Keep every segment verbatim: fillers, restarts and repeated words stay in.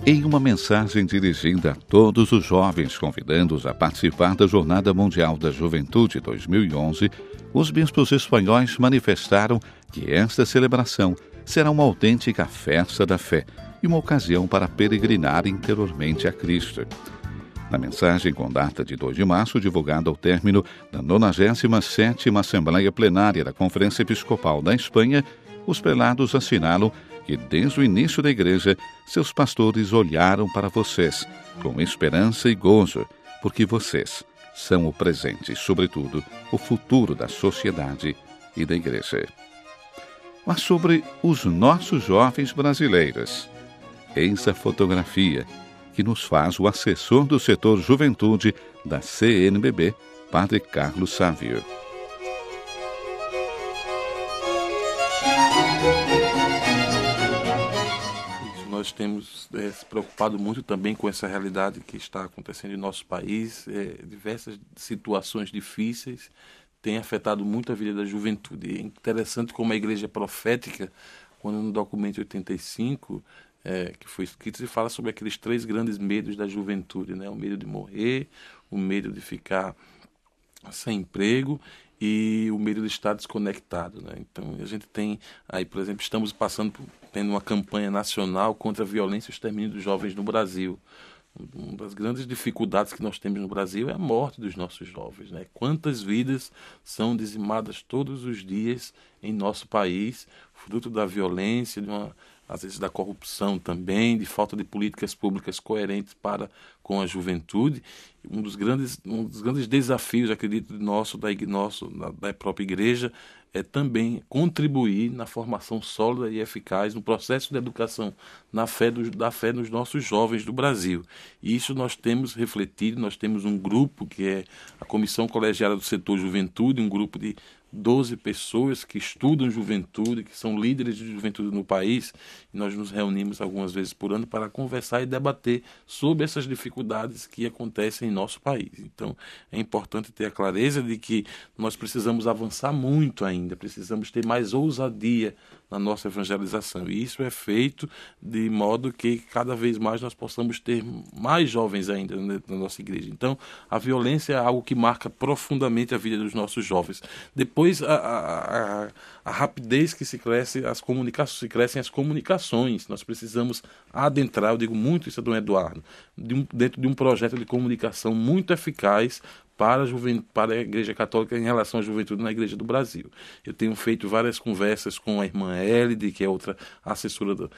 Em uma mensagem dirigida a todos os jovens, convidando-os a participar da Jornada Mundial da Juventude dois mil e onze, os bispos espanhóis manifestaram que esta celebração será uma autêntica festa da fé e uma ocasião para peregrinar interiormente a Cristo. Na mensagem com data de dois de março, divulgada ao término da nonagésima sétima Assembleia Plenária da Conferência Episcopal da Espanha, os prelados assinalam que desde o início da Igreja, seus pastores olharam para vocês com esperança e gozo, porque vocês são o presente e, sobretudo, o futuro da sociedade e da Igreja. Mas sobre os nossos jovens brasileiros, eis a fotografia que nos faz o assessor do setor Juventude da C N B B, Padre Carlos Sávio. Nós temos é, se preocupado muito também com essa realidade que está acontecendo em nosso país. É, diversas situações difíceis têm afetado muito a vida da juventude. É interessante como a Igreja Profética, quando no documento oitenta e cinco, é, que foi escrito, se fala sobre aqueles três grandes medos da juventude, né? O medo de morrer, o medo de ficar sem emprego e o medo de estar desconectado, né? Então a gente tem aí, por exemplo, estamos passando por, tendo uma campanha nacional contra a violência e o extermínio dos jovens no Brasil. Uma das grandes dificuldades que nós temos no Brasil é a morte dos nossos jovens, né? Quantas vidas são dizimadas todos os dias em nosso país, fruto da violência, de uma, às vezes da corrupção também, de falta de políticas públicas coerentes para com a juventude. Um dos grandes, um dos grandes desafios, acredito, nosso, da, nosso, da, da própria Igreja, é também contribuir na formação sólida e eficaz no processo de educação na fé dos, da fé nos nossos jovens do Brasil. E isso nós temos refletido, nós temos um grupo que é a Comissão Colegiada do Setor Juventude, um grupo de doze pessoas que estudam juventude, que são líderes de juventude no país, e nós nos reunimos algumas vezes por ano para conversar e debater sobre essas dificuldades que acontecem em nosso país. Então, é importante ter a clareza de que nós precisamos avançar muito ainda, precisamos ter mais ousadia na nossa evangelização, e isso é feito de modo que cada vez mais nós possamos ter mais jovens ainda na nossa igreja. Então, a violência é algo que marca profundamente a vida dos nossos jovens. Depois, a, a, a, a rapidez que se cresce, as comunicações, se crescem as comunicações, nós precisamos adentrar, eu digo muito isso a Dom Eduardo, de um, dentro de um projeto de comunicação muito eficaz para a, juventude, para a Igreja Católica em relação à juventude na Igreja do Brasil. Eu tenho feito várias conversas com a irmã Elide, que é outra assessora do,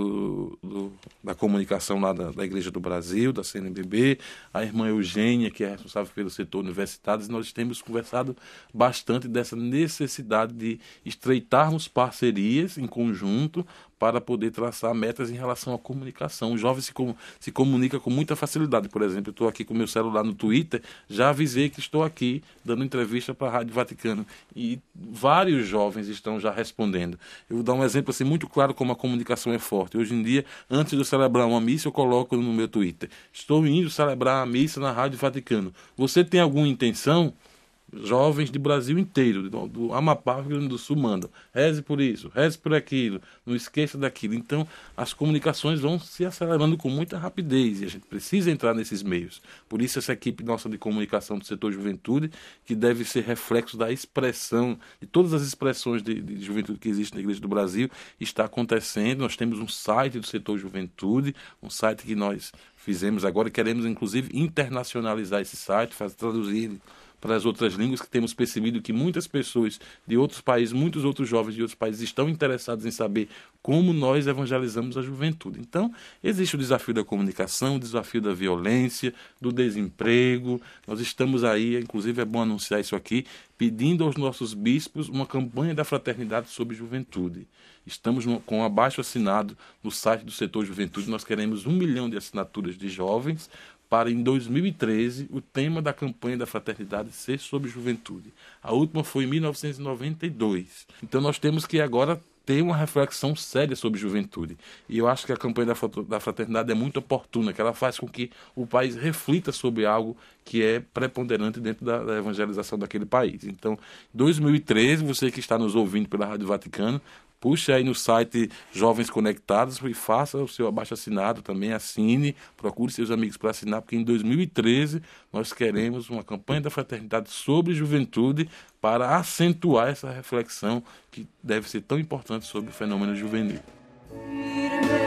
do, do, da comunicação lá da, da Igreja do Brasil, da C N B B, a irmã Eugênia, que é responsável pelo setor universitário, e nós temos conversado bastante dessa necessidade de estreitarmos parcerias em conjunto para poder traçar metas em relação à comunicação. O jovem se, com, se comunica com muita facilidade. Por exemplo, eu estou aqui com o meu celular no Twitter, já avisei que estou aqui dando entrevista para a Rádio Vaticano e vários jovens estão já respondendo. Eu vou dar um exemplo assim, muito claro como a comunicação é forte. Hoje em dia, antes de eu celebrar uma missa, eu coloco no meu Twitter: estou indo celebrar a missa na Rádio Vaticano. Você tem alguma intenção? Jovens de Brasil inteiro, do, do Amapá, Rio Grande do Sul, mandam: reze por isso, reze por aquilo, não esqueça daquilo. Então, as comunicações vão se acelerando com muita rapidez e a gente precisa entrar nesses meios. Por isso, essa equipe nossa de comunicação do setor juventude, que deve ser reflexo da expressão, de todas as expressões de, de juventude que existe na Igreja do Brasil, está acontecendo. Nós temos um site do setor juventude, um site que nós fizemos agora e queremos, inclusive, internacionalizar esse site, fazer traduzir para as outras línguas, que temos percebido que muitas pessoas de outros países, muitos outros jovens de outros países estão interessados em saber como nós evangelizamos a juventude. Então, existe o desafio da comunicação, o desafio da violência, do desemprego. Nós estamos aí, inclusive é bom anunciar isso aqui, pedindo aos nossos bispos uma campanha da fraternidade sobre juventude. Estamos no, com um abaixo assinado no site do setor juventude. Nós queremos um milhão de assinaturas de jovens para, em dois mil e treze, o tema da campanha da fraternidade ser sobre juventude. A última foi em mil novecentos e noventa e dois. Então nós temos que agora ter uma reflexão séria sobre juventude. E eu acho que a campanha da fraternidade é muito oportuna, que ela faz com que o país reflita sobre algo que é preponderante dentro da, da evangelização daquele país. Então, em dois mil e treze, você que está nos ouvindo pela Rádio Vaticano, puxe aí no site Jovens Conectados e faça o seu abaixo-assinado também, assine, procure seus amigos para assinar, porque em dois mil e treze nós queremos uma campanha da fraternidade sobre juventude para acentuar essa reflexão que deve ser tão importante sobre o fenômeno juvenil.